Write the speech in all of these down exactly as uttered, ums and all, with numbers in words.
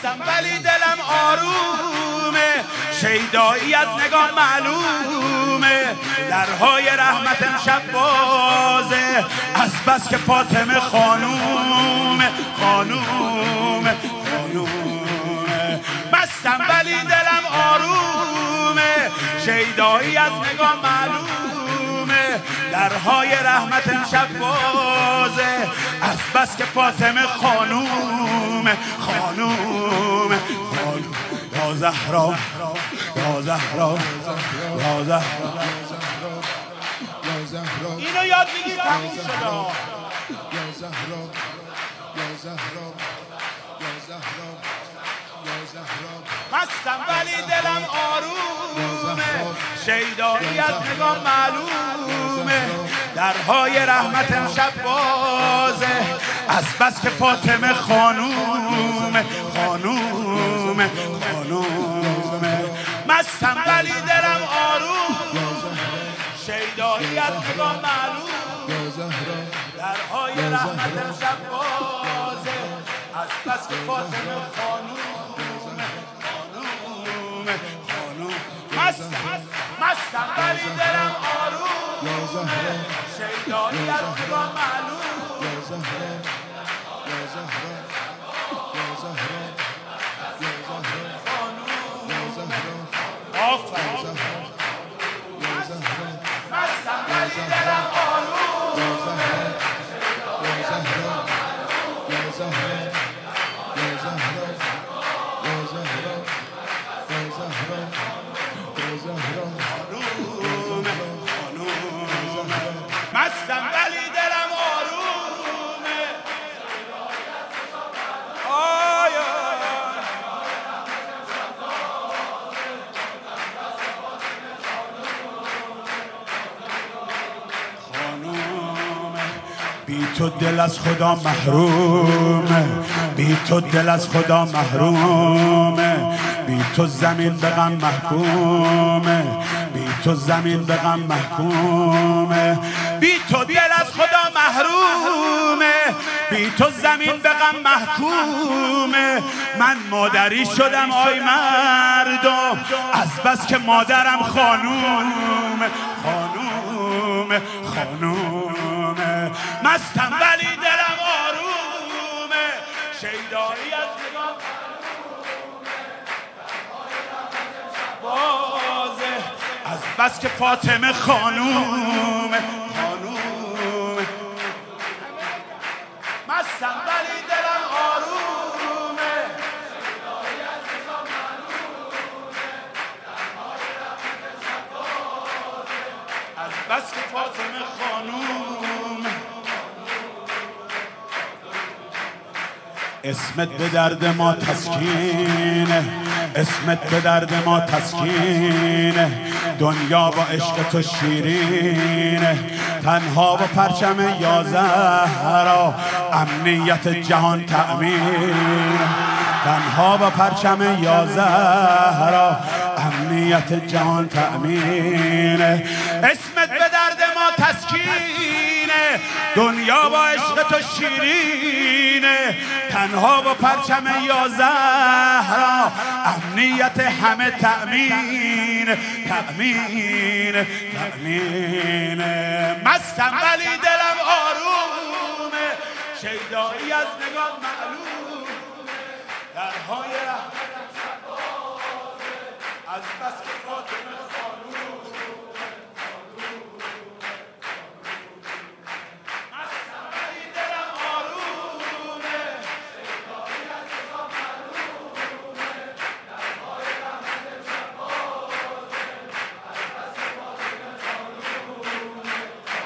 مستم ولی دلم آرومه، شیدایی از نگاه معلومه، درهای رحمت امشب بازه، از بس که فاطمه خانومه خانومه خانومه. مستم ولی دلم آرومه، شیدایی از نگاه معلومه، درهای رحمت امشب بازه، از بس که فاطمه خانومه خانومه خانومه. یا زهرا یا زهرا یا زهرا اینو یاد بگیر تموم شده. یا زهرا یا زهرا یا زهرا یا زهرا. مستم ولی دلم آرومه، شیدایی از نگاه معلومه، درهای رحمت امشب بازه، از بس که فاطمه خانومه خانومه خانومه. مستم ولی دلم آرومه، شیدایی از نگاه معلومه، درهای رحمت امشب بازه، از بس که فاطمه خانومه خانومه خانومه. مستم مستم ولی دلم آرومه، شیدایی از نگاه معلومه، یا زهرا یا زهرا یا زهرا یا زهرا یا زهرا. آفرین. یا زهرا مستم ولی دلم آرومه، یا زهرا یا زهرا یا زهرا یا زهرا یا زهرا یا زهرا یا زهرا. مستم ولی دلم آرومه. آی خانومه، بی تو دل از خدا محرومه، بی تو دل از خدا محرومه، بی تو زمین به غم محکومه، بی تو زمین به غم محکومه، بی تو دل از خدا محرومه، بی تو زمین به غم محکومه. من مادری شدم آی مردم، از بس که مادرم خانومه خانومه خانومه. مستم ولی دلم آرومه، شیدایی از نگاه بازه، از بس که فاطمه خانومه خانومه. مستم ولی دلم آرومه، از بس که فاطمه خانومه. اسمت به درد ما تسکینه، اسمت به درد ما تسکینه، دنیا با عشق تو شیرینه، تنها با پرچم یا زهرا امنیت جهان تأمین، تنها با پرچم یا زهرا امنیت جهان تأمینه. اسمت به درد ما تسکینه، دنیا با عشق تو شیرینه، تنها با پرچم یا زهرا امنیت همه تأمین تأمین تأمین. مستم ولی دلم آرومه، شیدایی از نگاه معلومه، درهای رحمت از بس که فاطمه خانومه. مستم ولی دلم آرومه، شیدایی از نگاه معلومه، درهای رحمت امشب بازه، از بس که فاطمه خانومه.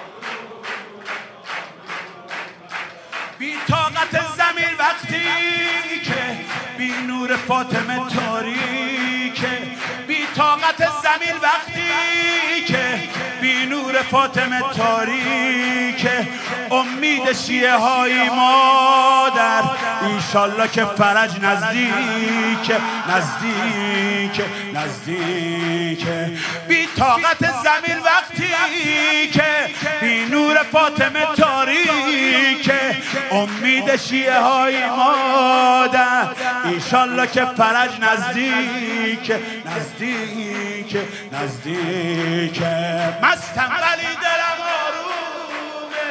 بی طاقت زمین وقتی که بی نور فاطمه تاریکه، بی طاقت زمین وقتی که بی نور فاطمه تاریکه، امید شیعه های مادر ایشالله که فرج نزدیک نزدیک نزدیک. بی طاقت زمین وقتی که بی نور فاطمه تاریک، امید شیعه های مادر ایشالله که فرج نزدیک نزدیک نزدیک. مستم ولی دلم آرومه،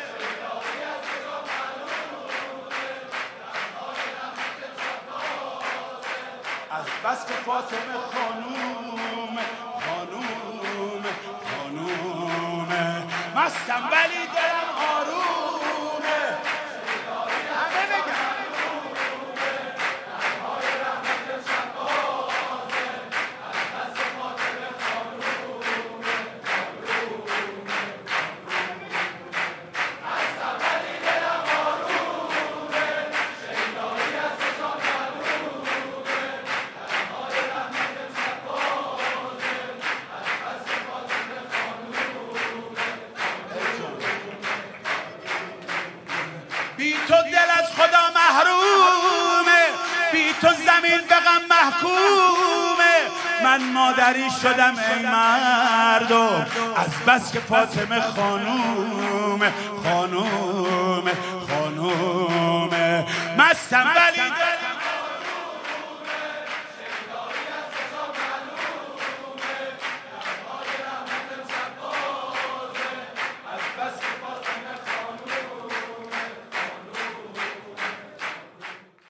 از بس که فاطمه خانوم خانوم خانوم. مستم ولی دلم آرومه، همه بگم بی تو دل از خدا محرومه، بی تو زمین به غم محکومه. من مادری شدم ای مردم، از بس که فاطمه خانوم خانوم خانوم. مستم ولی